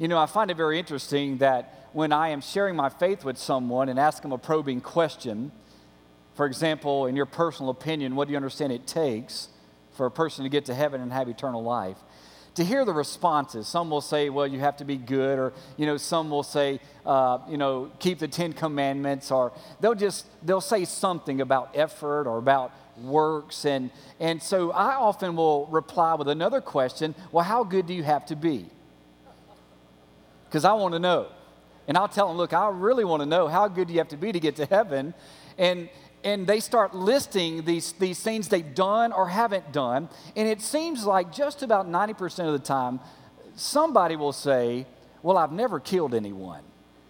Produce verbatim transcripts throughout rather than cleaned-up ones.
You know, I find it very interesting that when I am sharing my faith with someone and ask them a probing question, for example, in your personal opinion, what do you understand it takes for a person to get to heaven and have eternal life? To hear the responses, some will say, well, you have to be good, or, you know, some will say, uh, you know, keep the Ten Commandments, or they'll just, they'll say something about effort or about works, and, and so I often will reply with another question, well, how good do you have to be? Because I want to know. And I'll tell them, look, I really want to know how good do you have to be to get to heaven, and And they start listing these, these things they've done or haven't done. And it seems like just about ninety percent of the time, somebody will say, well, I've never killed anyone.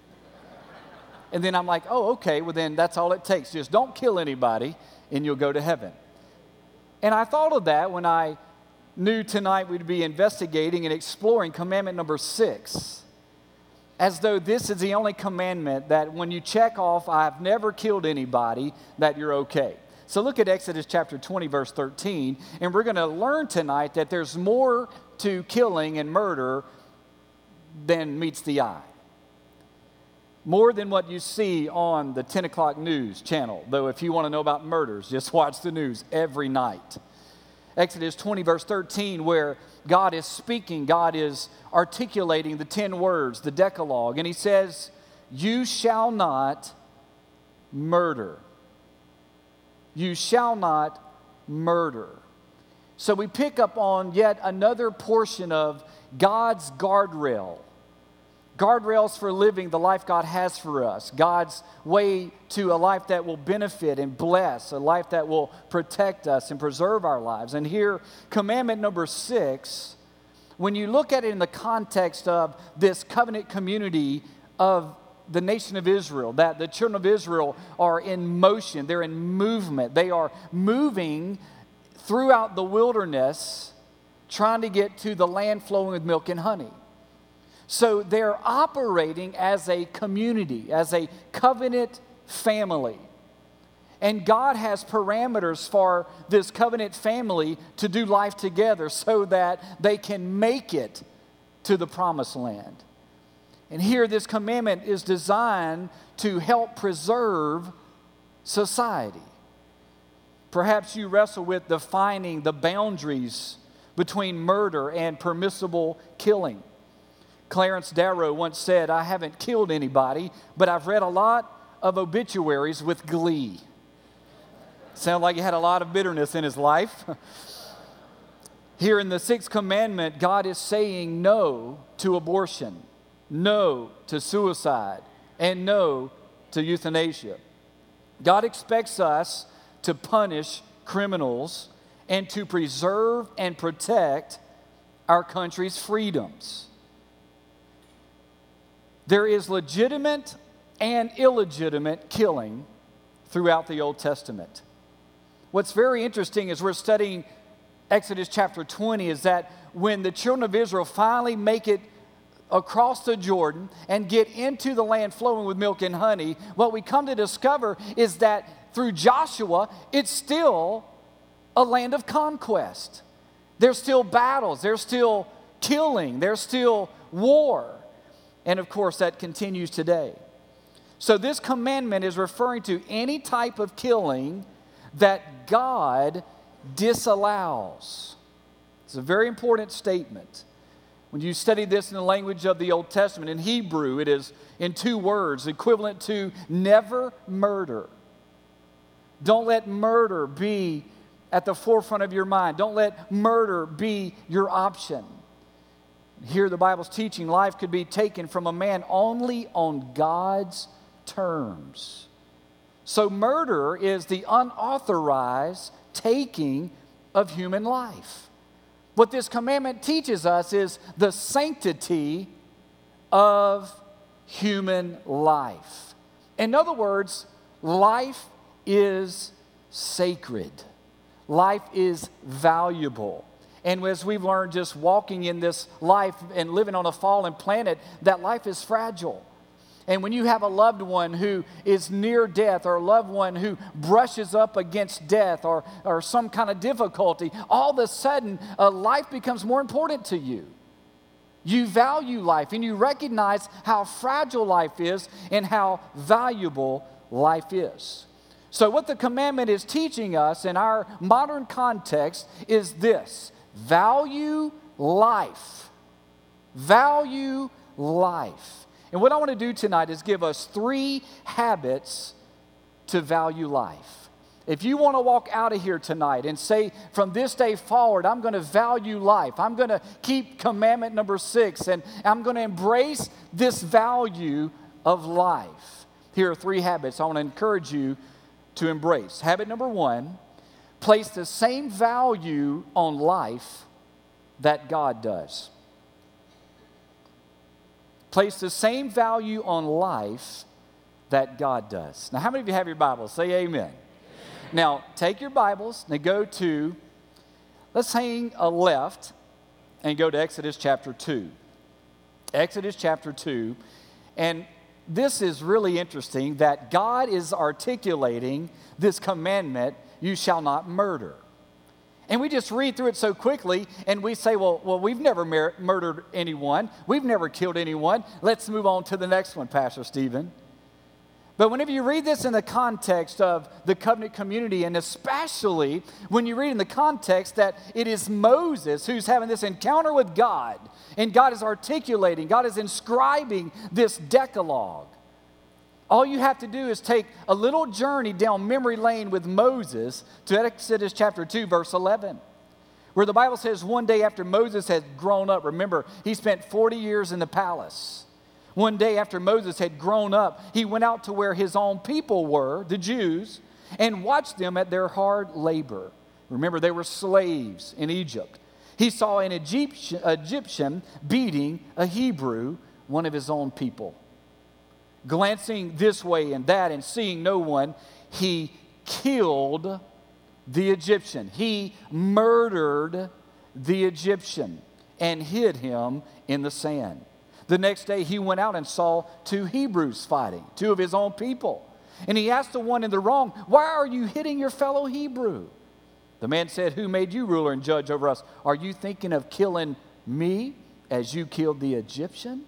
And then I'm like, oh, okay, well then that's all it takes. Just don't kill anybody and you'll go to heaven. And I thought of that when I knew tonight we'd be investigating and exploring commandment number six. As though this is the only commandment that when you check off, I've never killed anybody, that you're okay. So look at Exodus chapter twenty, verse thirteen, and we're going to learn tonight that there's more to killing and murder than meets the eye. More than what you see on the ten o'clock news channel, though if you want to know about murders, just watch the news every night. Exodus twenty, verse thirteen, where God is speaking, God is articulating the ten words, the Decalogue, and he says, you shall not murder. You shall not murder. So we pick up on yet another portion of God's guardrail. Guardrails for living the life God has for us. God's way to a life that will benefit and bless, a life that will protect us and preserve our lives. And here, commandment number six, when you look at it in the context of this covenant community of the nation of Israel, that the children of Israel are in motion, they're in movement, they are moving throughout the wilderness, trying to get to the land flowing with milk and honey. So they're operating as a community, as a covenant family. And God has parameters for this covenant family to do life together so that they can make it to the promised land. And here this commandment is designed to help preserve society. Perhaps you wrestle with defining the boundaries between murder and permissible killing. Clarence Darrow once said, I haven't killed anybody, but I've read a lot of obituaries with glee. Sounded like he had a lot of bitterness in his life. Here in the sixth commandment, God is saying no to abortion, no to suicide, and no to euthanasia. God expects us to punish criminals and to preserve and protect our country's freedoms. There is legitimate and illegitimate killing throughout the Old Testament. What's very interesting as we're studying Exodus chapter twenty is that when the children of Israel finally make it across the Jordan and get into the land flowing with milk and honey, what we come to discover is that through Joshua, it's still a land of conquest. There's still battles, there's still killing, there's still war. And of course, that continues today. So this commandment is referring to any type of killing that God disallows. It's a very important statement. When you study this in the language of the Old Testament, in Hebrew, it is in two words, equivalent to never murder. Don't let murder be at the forefront of your mind. Don't let murder be your option. Here the Bible's teaching life could be taken from a man only on God's terms. So murder is the unauthorized taking of human life. What this commandment teaches us is the sanctity of human life. In other words, life is sacred. Life is valuable. And as we've learned just walking in this life and living on a fallen planet, that life is fragile. And when you have a loved one who is near death or a loved one who brushes up against death or, or some kind of difficulty, all of a sudden, uh, life becomes more important to you. You value life and you recognize how fragile life is and how valuable life is. So what the commandment is teaching us in our modern context is this: value life. Value life. And what I want to do tonight is give us three habits to value life. If you want to walk out of here tonight and say, from this day forward, I'm going to value life. I'm going to keep commandment number six, and I'm going to embrace this value of life. Here are three habits I want to encourage you to embrace. Habit number one: place the same value on life that God does. Place the same value on life that God does. Now, how many of you have your Bibles? Say amen. Now, take your Bibles and go to, let's hang a left and go to Exodus chapter two. Exodus chapter two. And this is really interesting that God is articulating this commandment, you shall not murder. And we just read through it so quickly and we say, well, well we've never mur- murdered anyone. We've never killed anyone. Let's move on to the next one, Pastor Stephen. But whenever you read this in the context of the covenant community, and especially when you read in the context that it is Moses who's having this encounter with God, and God is articulating, God is inscribing this Decalogue, all you have to do is take a little journey down memory lane with Moses to Exodus chapter two, verse eleven, where the Bible says one day after Moses had grown up, remember, he spent forty years in the palace. One day after Moses had grown up, he went out to where his own people were, the Jews, and watched them at their hard labor. Remember, they were slaves in Egypt. He saw an Egyptian, Egyptian beating a Hebrew, one of his own people. Glancing this way and that and seeing no one, he killed the Egyptian. He murdered the Egyptian and hid him in the sand. The next day he went out and saw two Hebrews fighting, two of his own people. And he asked the one in the wrong, why are you hitting your fellow Hebrew? The man said, who made you ruler and judge over us? Are you thinking of killing me as you killed the Egyptian?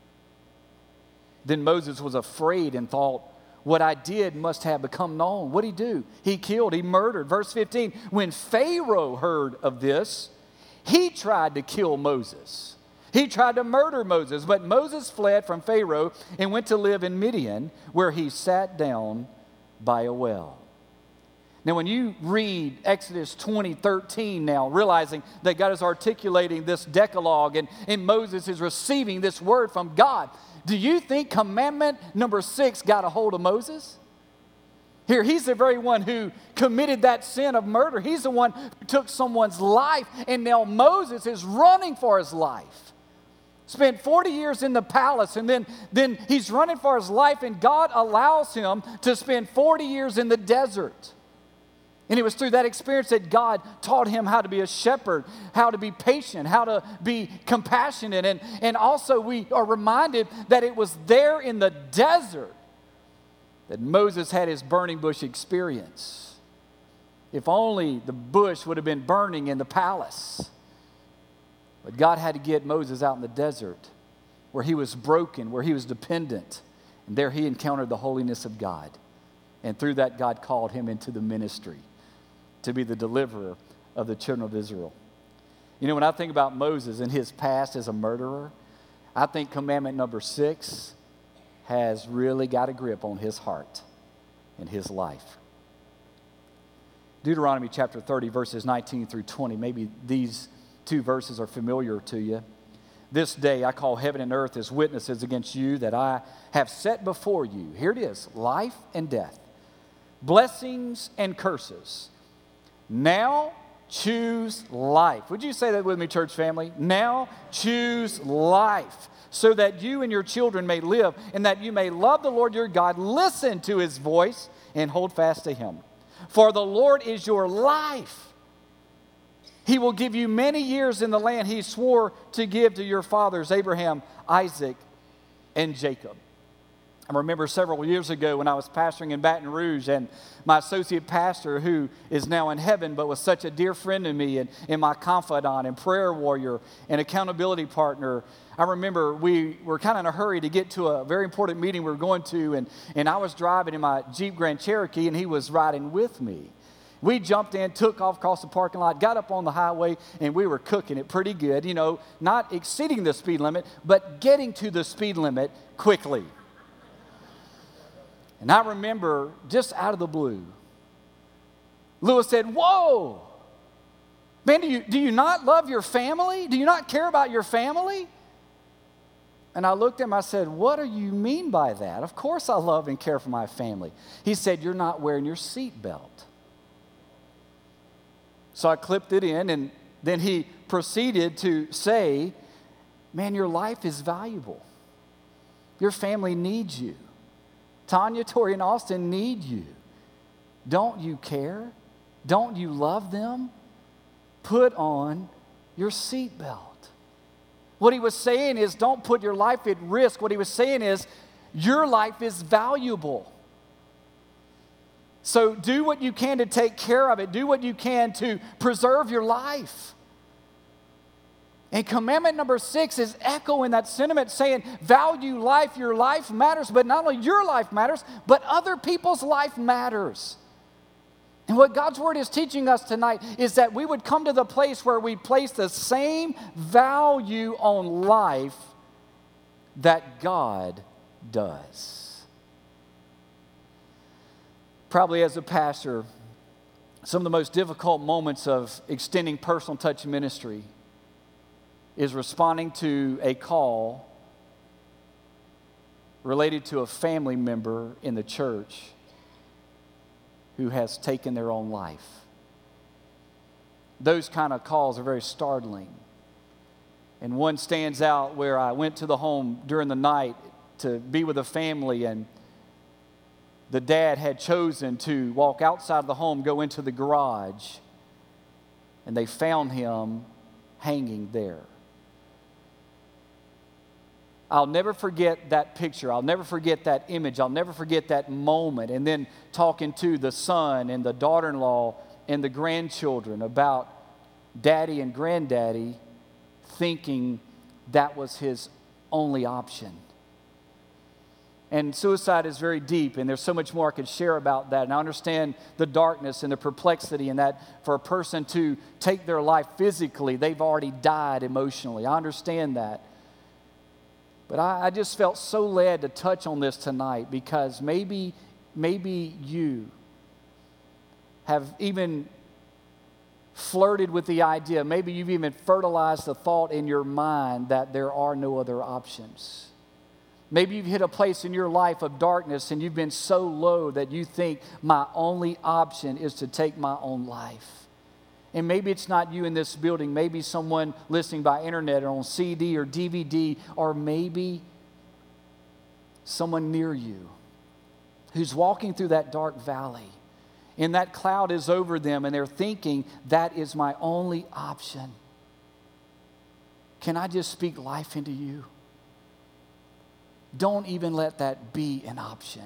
Then Moses was afraid and thought, what I did must have become known. What did he do? He killed, he murdered. Verse fifteen, when Pharaoh heard of this, he tried to kill Moses. He tried to murder Moses, but Moses fled from Pharaoh and went to live in Midian, where he sat down by a well. Now, when you read Exodus twenty, thirteen now, realizing that God is articulating this Decalogue and, and Moses is receiving this word from God, do you think commandment number six got a hold of Moses? Here, he's the very one who committed that sin of murder. He's the one who took someone's life, and now Moses is running for his life. Spent forty years in the palace, and then, then he's running for his life, and God allows him to spend forty years in the desert. And it was through that experience that God taught him how to be a shepherd, how to be patient, how to be compassionate. And, and also we are reminded that it was there in the desert that Moses had his burning bush experience. If only the bush would have been burning in the palace. But God had to get Moses out in the desert where he was broken, where he was dependent. And there he encountered the holiness of God. And through that, God called him into the ministry to be the deliverer of the children of Israel. You know, when I think about Moses and his past as a murderer, I think commandment number six has really got a grip on his heart and his life. Deuteronomy chapter thirty, verses nineteen through twenty. Maybe these two verses are familiar to you. This day I call heaven and earth as witnesses against you that I have set before you. Here it is, life and death, blessings and curses. Now choose life. Would you say that with me, church family? Now choose life, so that you and your children may live, and that you may love the Lord your God, listen to his voice, and hold fast to him. For the Lord is your life. He will give you many years in the land he swore to give to your fathers, Abraham, Isaac, and Jacob. I remember several years ago when I was pastoring in Baton Rouge, and my associate pastor, who is now in heaven but was such a dear friend to me and, and my confidant and prayer warrior and accountability partner, I remember we were kind of in a hurry to get to a very important meeting we were going to, and, and I was driving in my Jeep Grand Cherokee, and he was riding with me. We jumped in, took off across the parking lot, got up on the highway, and we were cooking it pretty good, you know, not exceeding the speed limit, but getting to the speed limit quickly. And I remember, just out of the blue, Lewis said, "Whoa, man, do you, do you not love your family? Do you not care about your family?" And I looked at him, I said, "What do you mean by that? Of course I love and care for my family." He said, "You're not wearing your seatbelt." So I clipped it in, and then he proceeded to say, "Man, your life is valuable. Your family needs you. Tanya, Tori, and Austin need you. Don't you care? Don't you love them? Put on your seatbelt." What he was saying is, don't put your life at risk. What he was saying is, your life is valuable. So do what you can to take care of it. Do what you can to preserve your life. And commandment number six is echoing that sentiment, saying, value life. Your life matters, but not only your life matters, but other people's life matters. And what God's Word is teaching us tonight is that we would come to the place where we place the same value on life that God does. Probably as a pastor, some of the most difficult moments of extending personal touch ministry is responding to a call related to a family member in the church who has taken their own life. Those kind of calls are very startling. And one stands out where I went to the home during the night to be with a family, and the dad had chosen to walk outside the home, go into the garage, and they found him hanging there. I'll never forget that picture. I'll never forget that image. I'll never forget that moment. And then talking to the son and the daughter-in-law and the grandchildren about daddy and granddaddy thinking that was his only option. And suicide is very deep, and there's so much more I could share about that. And I understand the darkness and the perplexity in that for a person to take their life physically, they've already died emotionally. I understand that. But I, I just felt so led to touch on this tonight because maybe, maybe you have even flirted with the idea, maybe you've even fertilized the thought in your mind that there are no other options. Maybe you've hit a place in your life of darkness and you've been so low that you think my only option is to take my own life. And maybe it's not you in this building. Maybe someone listening by internet or on C D or D V D, or maybe someone near you who's walking through that dark valley and that cloud is over them and they're thinking, that is my only option. Can I just speak life into you? Don't even let that be an option.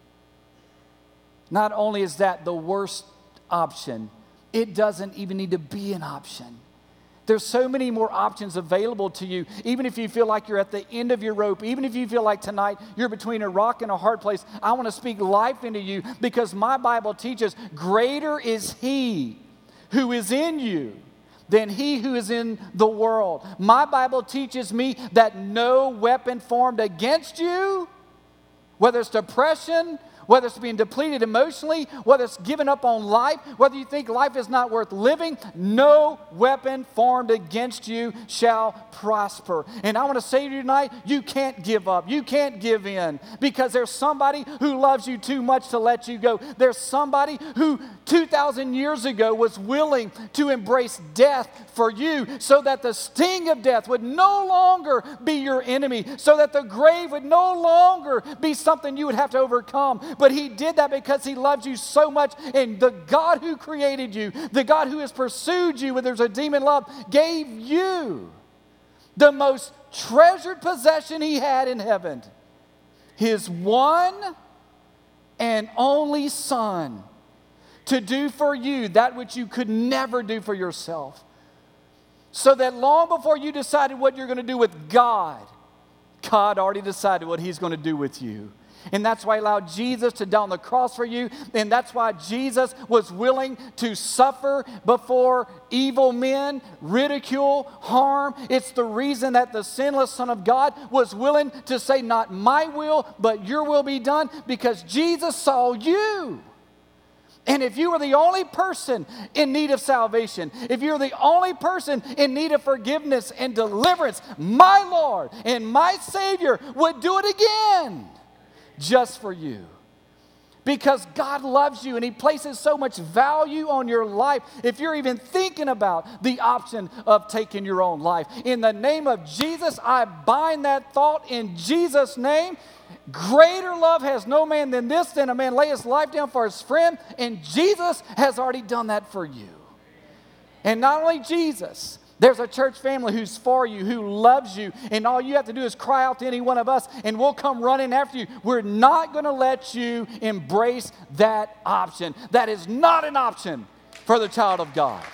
Not only is that the worst option, it doesn't even need to be an option. There's so many more options available to you, even if you feel like you're at the end of your rope, even if you feel like tonight you're between a rock and a hard place. I want to speak life into you because my Bible teaches greater is He who is in you than he who is in the world. My Bible teaches me that no weapon formed against you, whether it's depression, whether it's being depleted emotionally, whether it's giving up on life, whether you think life is not worth living, no weapon formed against you shall prosper. And I want to say to you tonight, you can't give up. You can't give in because there's somebody who loves you too much to let you go. There's somebody who two thousand years ago was willing to embrace death for you so that the sting of death would no longer be your enemy, so that the grave would no longer be something you would have to overcome. But He did that because He loves you so much. And the God who created you, the God who has pursued you with His redeeming love, gave you the most treasured possession He had in heaven. His one and only Son, to do for you that which you could never do for yourself. So that long before you decided what you're going to do with God, God already decided what He's going to do with you. And that's why He allowed Jesus to die on the cross for you. And that's why Jesus was willing to suffer before evil men, ridicule, harm. It's the reason that the sinless Son of God was willing to say, not my will, but your will be done, because Jesus saw you. And if you were the only person in need of salvation, if you're the only person in need of forgiveness and deliverance, my Lord and my Savior would do it again. Just for you. Because God loves you and He places so much value on your life. If you're even thinking about the option of taking your own life, in the name of Jesus, I bind that thought in Jesus' name. Greater love has no man than this, than a man lay his life down for his friend. And Jesus has already done that for you. And not only Jesus, there's a church family who's for you, who loves you, and all you have to do is cry out to any one of us, and we'll come running after you. We're not going to let you embrace that option. That is not an option for the child of God.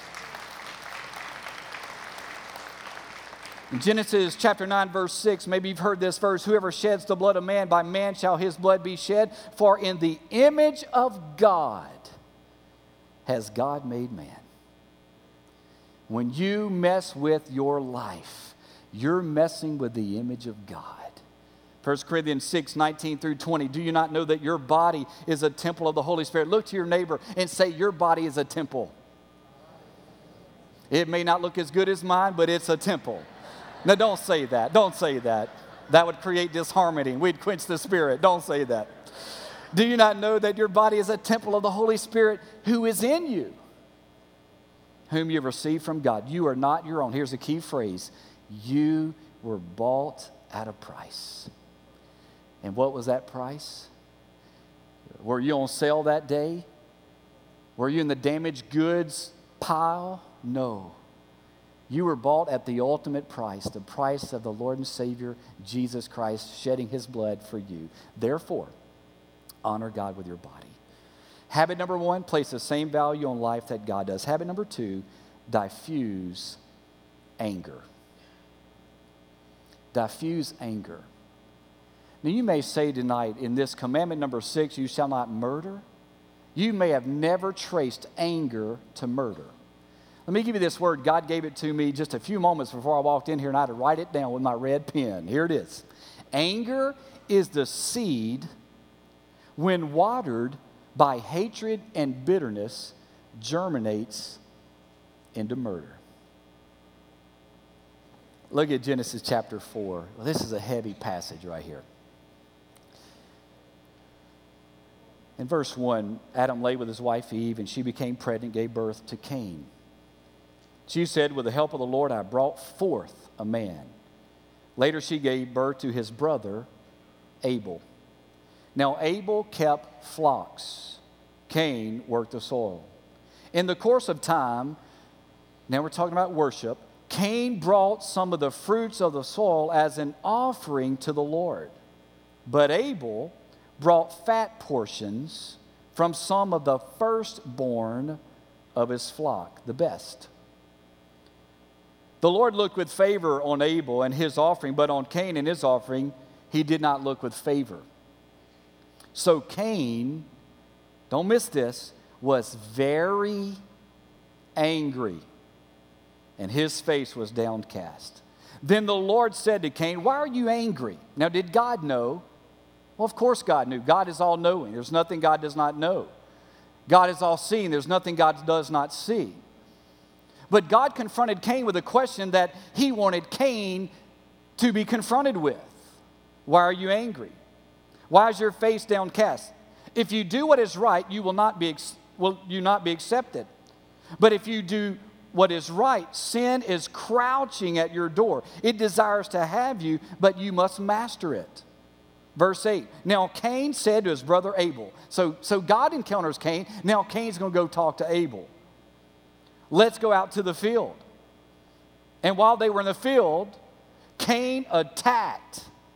In Genesis chapter nine, verse six, maybe you've heard this verse, whoever sheds the blood of man, by man shall his blood be shed, for in the image of God has God made man. When you mess with your life, you're messing with the image of God. First Corinthians six, nineteen through twenty. Do you not know that your body is a temple of the Holy Spirit? Look to your neighbor and say, your body is a temple. It may not look as good as mine, but it's a temple. Now, don't say that. Don't say that. That would create disharmony. We'd quench the Spirit. Don't say that. Do you not know that your body is a temple of the Holy Spirit who is in you, whom you have received from God? You are not your own. Here's a key phrase. You were bought at a price. And what was that price? Were you on sale that day? Were you in the damaged goods pile? No. You were bought at the ultimate price, the price of the Lord and Savior, Jesus Christ, shedding His blood for you. Therefore, honor God with your body. Habit number one, place the same value on life that God does. Habit number two, diffuse anger. Diffuse anger. Now, you may say tonight in this commandment number six, you shall not murder. You may have never traced anger to murder. Let me give you this word. God gave it to me just a few moments before I walked in here, and I had to write it down with my red pen. Here it is. Anger is the seed when watered by hatred and bitterness germinates into murder. Look at Genesis chapter four. Well, this is a heavy passage right here. In verse one, Adam lay with his wife Eve, and she became pregnant, gave birth to Cain. She said, with the help of the Lord, I brought forth a man. Later she gave birth to his brother, Abel. Now Abel kept flocks. Cain worked the soil. In the course of time, now we're talking about worship, Cain brought some of the fruits of the soil as an offering to the Lord. But Abel brought fat portions from some of the firstborn of his flock, the best. The Lord looked with favor on Abel and his offering, but on Cain and his offering, He did not look with favor. So Cain, don't miss this, was very angry, and his face was downcast. Then the Lord said to Cain, why are you angry? Now, did God know? Well, of course God knew. God is all-knowing. There's nothing God does not know. God is all-seeing. There's nothing God does not see. But God confronted Cain with a question that He wanted Cain to be confronted with. Why are you angry? Why is your face downcast? If you do what is right, you will not be, will you not be accepted. But if you do what is right, sin is crouching at your door. It desires to have you, but you must master it. Verse eight, now Cain said to his brother Abel, so, so God encounters Cain, now Cain's going to go talk to Abel. Let's go out to the field. And while they were in the field, Cain attacked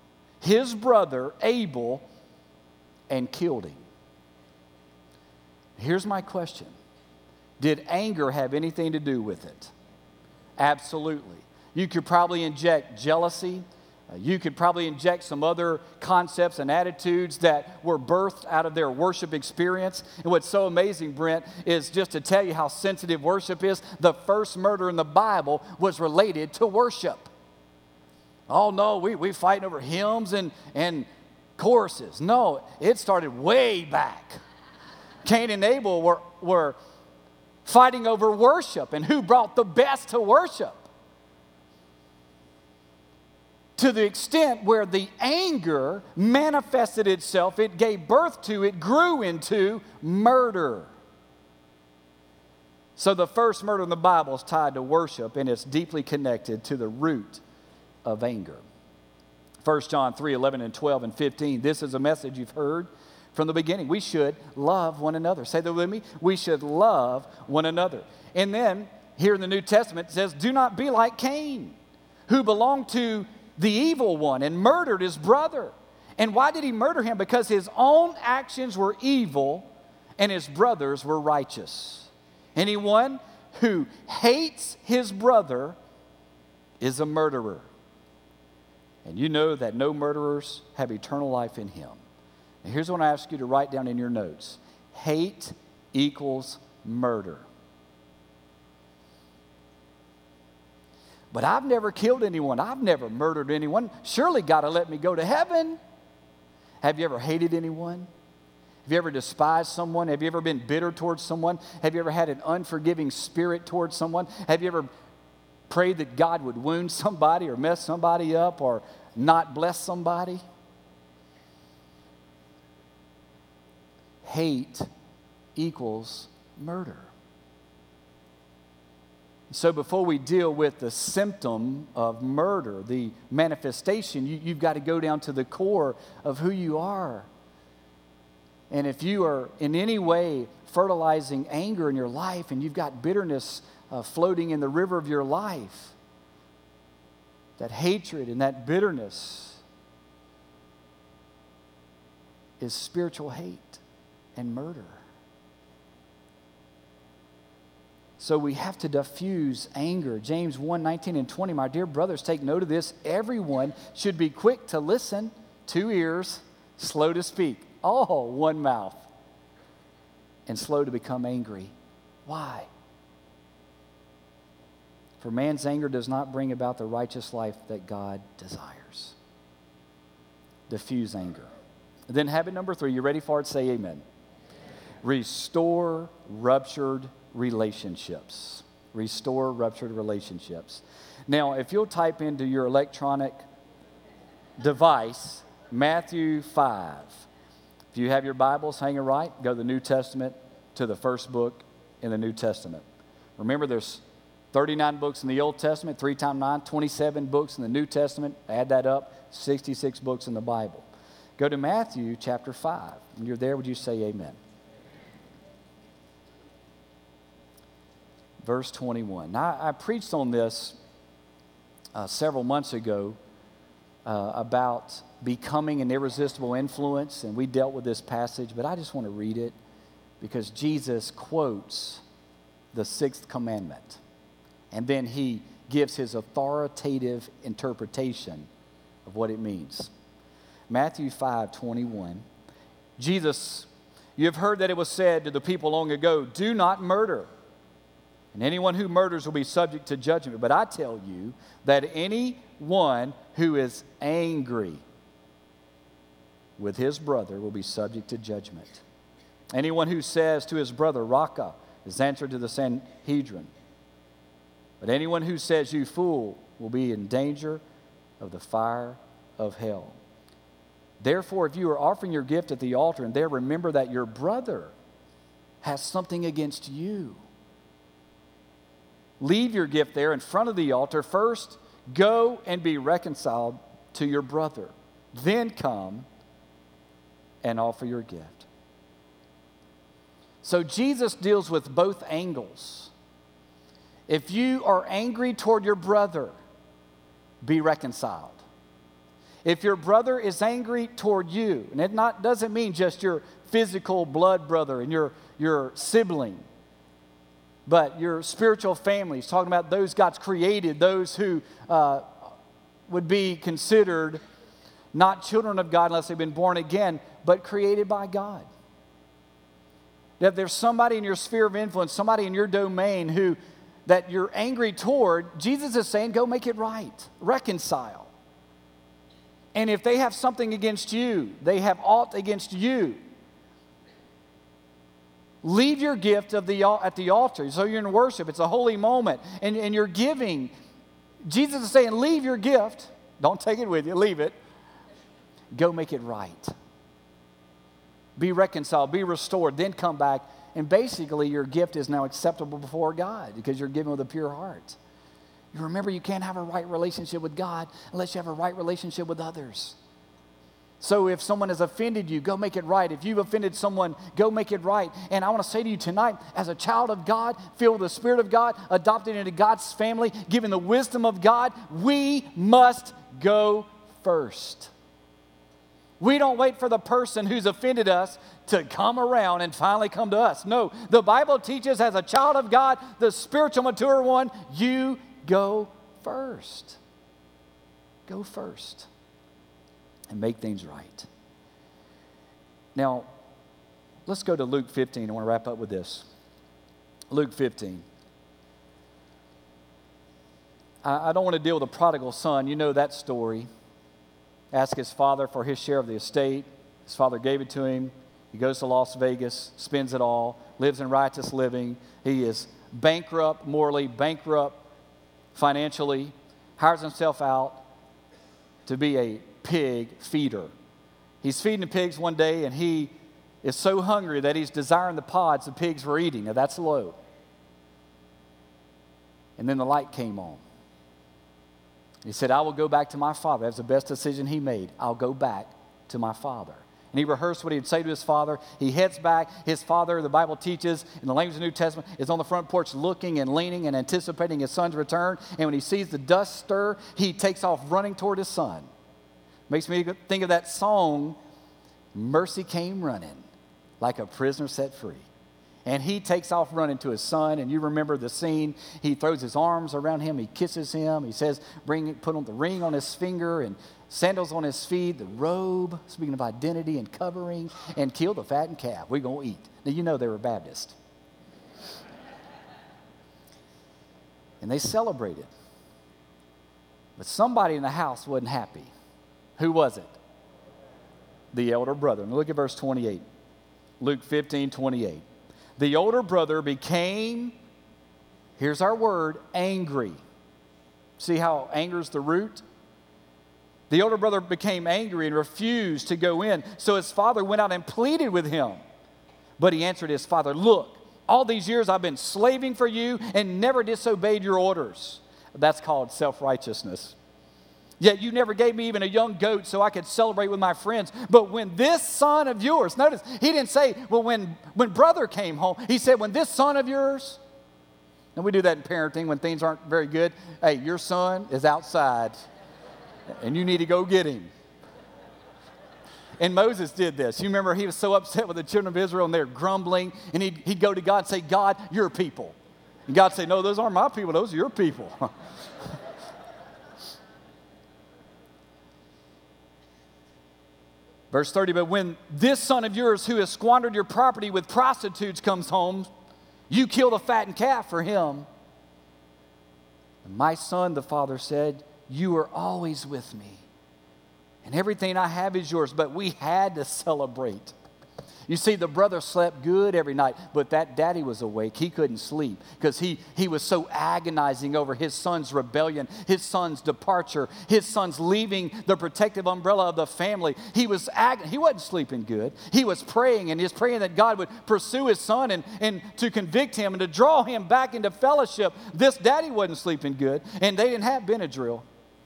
his brother Abel and killed him. Here's my question. Did anger have anything to do with it? Absolutely. You could probably inject jealousy. Uh, you could probably inject some other concepts and attitudes that were birthed out of their worship experience. And what's so amazing, Brent, is just to tell you how sensitive worship is, the first murder in the Bible was related to worship. Oh, no, we, we fighting over hymns and, and choruses. No, it started way back. Cain and Abel were, were fighting over worship and who brought the best to worship. To the extent where the anger manifested itself, it gave birth to, it grew into murder. So the first murder in the Bible is tied to worship, and it's deeply connected to the root of anger. First John three, eleven and twelve and fifteen. This is a message you've heard from the beginning. We should love one another. Say that with me. We should love one another. And then here in the New Testament it says, do not be like Cain, who belonged to the evil one and murdered his brother. And why did he murder him? Because his own actions were evil and his brothers were righteous. Anyone who hates his brother is a murderer. And you know that no murderers have eternal life in him. And here's what I ask you to write down in your notes. Hate equals murder. But I've never killed anyone. I've never murdered anyone. Surely God will let me go to heaven. Have you ever hated anyone? Have you ever despised someone? Have you ever been bitter towards someone? Have you ever had an unforgiving spirit towards someone? Have you ever prayed that God would wound somebody or mess somebody up or not bless somebody? Hate equals murder. So before we deal with the symptom of murder, the manifestation, you, you've got to go down to the core of who you are. And if you are in any way fertilizing anger in your life and you've got bitterness uh, floating in the river of your life, that hatred and that bitterness is spiritual hate and murder. So we have to diffuse anger. James one, nineteen and twenty, my dear brothers, take note of this. Everyone should be quick to listen, two ears, slow to speak, all one mouth, and slow to become angry. Why? For man's anger does not bring about the righteous life that God desires. Diffuse anger. Then habit number three, you ready for it? Say amen. Restore ruptured relationships. Restore ruptured relationships. Now, if you'll type into your electronic device, Matthew five. If you have your Bibles hanging right, go to the New Testament, to the first book in the New Testament. Remember, there's thirty-nine books in the Old Testament, three times nine, twenty-seven books in the New Testament. Add that up, sixty-six books in the Bible. Go to Matthew chapter five. When you're there, would you say amen? Verse twenty-one. Now, I preached on this uh, several months ago uh, about becoming an irresistible influence, and we dealt with this passage, but I just want to read it because Jesus quotes the sixth commandment, and then he gives his authoritative interpretation of what it means. Matthew five twenty-one. Jesus, you have heard that it was said to the people long ago, do not murder. And anyone who murders will be subject to judgment. But I tell you that anyone who is angry with his brother will be subject to judgment. Anyone who says to his brother, Raka, is answered to the Sanhedrin. But anyone who says, you fool, will be in danger of the fire of hell. Therefore, if you are offering your gift at the altar and there remember that your brother has something against you, leave your gift there in front of the altar. First, go and be reconciled to your brother. Then come and offer your gift. So Jesus deals with both angles. If you are angry toward your brother, be reconciled. If your brother is angry toward you, and it not, doesn't mean just your physical blood brother and your, your sibling, but your spiritual family. He's talking about those God's created, those who uh, would be considered not children of God unless they've been born again, but created by God. That there's somebody in your sphere of influence, somebody in your domain who that you're angry toward, Jesus is saying, go make it right. Reconcile. And if they have something against you, they have aught against you, leave your gift of the, at the altar. So you're in worship. It's a holy moment. And, and you're giving. Jesus is saying, leave your gift. Don't take it with you. Leave it. Go make it right. Be reconciled. Be restored. Then come back. And basically, your gift is now acceptable before God because you're giving with a pure heart. You remember, you can't have a right relationship with God unless you have a right relationship with others. So if someone has offended you, go make it right. If you've offended someone, go make it right. And I want to say to you tonight, as a child of God, filled with the Spirit of God, adopted into God's family, given the wisdom of God, we must go first. We don't wait for the person who's offended us to come around and finally come to us. No, the Bible teaches as a child of God, the spiritual mature one, you go first. Go first. And make things right. Now, let's go to Luke fifteen. I want to wrap up with this. Luke fifteen. I, I don't want to deal with the prodigal son. You know that story. Ask his father for his share of the estate. His father gave it to him. He goes to Las Vegas, spends it all, lives in riotous living. He is bankrupt morally, bankrupt financially, hires himself out to be a pig feeder. He's feeding the pigs one day, and he is so hungry that he's desiring the pods the pigs were eating. Now, that's low. And then the light came on. He said, I will go back to my father. That's the best decision he made. I'll go back to my father. And he rehearsed what he would say to his father. He heads back. His father, the Bible teaches, in the language of the New Testament, is on the front porch looking and leaning and anticipating his son's return. And when he sees the dust stir, he takes off running toward his son. Makes me think of that song, Mercy Came Running, like a prisoner set free. And he takes off running to his son, and you remember the scene. He throws his arms around him. He kisses him. He says, "Bring, put on the ring on his finger and sandals on his feet, the robe," speaking of identity and covering, "and kill the fattened calf. We're going to eat." Now, you know they were Baptist. And they celebrated. But somebody in the house wasn't happy. Who was it? The elder brother. Now look at verse twenty-eight. Luke fifteen, twenty-eight. The older brother became, here's our word, angry. See how anger is the root? The older brother became angry and refused to go in. So his father went out and pleaded with him. But he answered his father, "Look, all these years I've been slaving for you and never disobeyed your orders." That's called self-righteousness. Yet you never gave me even a young goat so I could celebrate with my friends. But when this son of yours, notice, he didn't say, well, when, when brother came home. He said, when this son of yours, and we do that in parenting when things aren't very good. Hey, your son is outside, and you need to go get him. And Moses did this. You remember he was so upset with the children of Israel, and they're grumbling, and he'd, he'd go to God and say, "God, your people." And God said, "No, those aren't my people. Those are your people." Verse thirty, but when this son of yours who has squandered your property with prostitutes comes home, you kill the fattened calf for him. And my son, the father said, you are always with me, and everything I have is yours. But we had to celebrate. You see, the brother slept good every night, but that daddy was awake. He couldn't sleep because he, he was so agonizing over his son's rebellion, his son's departure, his son's leaving the protective umbrella of the family. He was ag- he wasn't sleeping good. He was praying, and he was praying that God would pursue his son and, and to convict him and to draw him back into fellowship. This daddy wasn't sleeping good, and they didn't have Benadryl.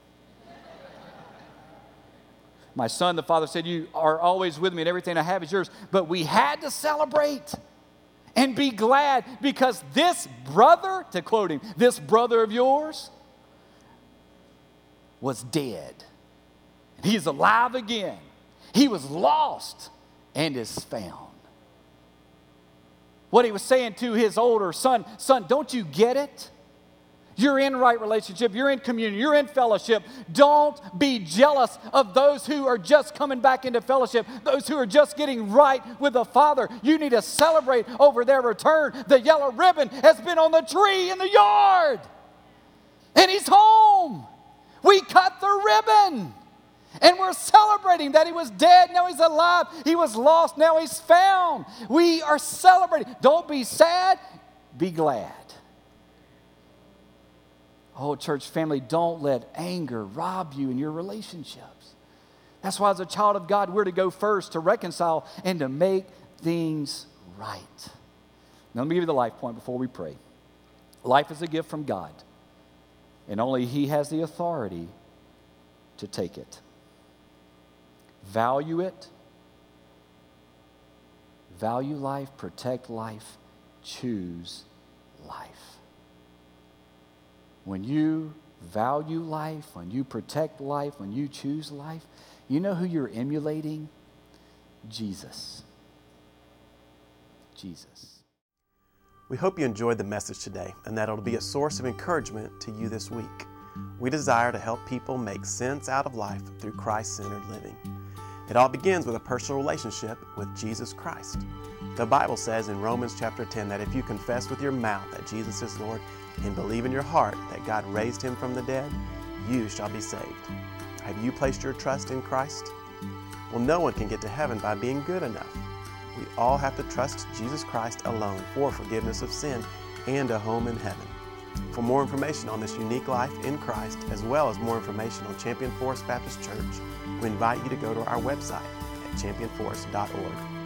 My son, the father said, you are always with me, and everything I have is yours. But we had to celebrate and be glad because this brother, to quote him, this brother of yours was dead He's alive again. He was lost and is found. What he was saying to his older son, son, don't you get it? You're in right relationship. You're in communion. You're in fellowship. Don't be jealous of those who are just coming back into fellowship, those who are just getting right with the Father. You need to celebrate over their return. The yellow ribbon has been on the tree in the yard, and he's home. We cut the ribbon, and we're celebrating that he was dead, now he's alive. He was lost, now he's found. We are celebrating. Don't be sad, be glad. Oh, church family, don't let anger rob you in your relationships. That's why as a child of God, we're to go first to reconcile and to make things right. Now, let me give you the life point before we pray. Life is a gift from God, and only He has the authority to take it. Value it. Value life, protect life, choose life. When you value life, when you protect life, when you choose life, you know who you're emulating? Jesus. Jesus. We hope you enjoyed the message today and that it'll be a source of encouragement to you this week. We desire to help people make sense out of life through Christ-centered living. It all begins with a personal relationship with Jesus Christ. The Bible says in Romans chapter ten that if you confess with your mouth that Jesus is Lord and believe in your heart that God raised Him from the dead, you shall be saved. Have you placed your trust in Christ? Well, no one can get to heaven by being good enough. We all have to trust Jesus Christ alone for forgiveness of sin and a home in heaven. For more information on this unique life in Christ, as well as more information on Champion Forest Baptist Church, we invite you to go to our website at champion forest dot org.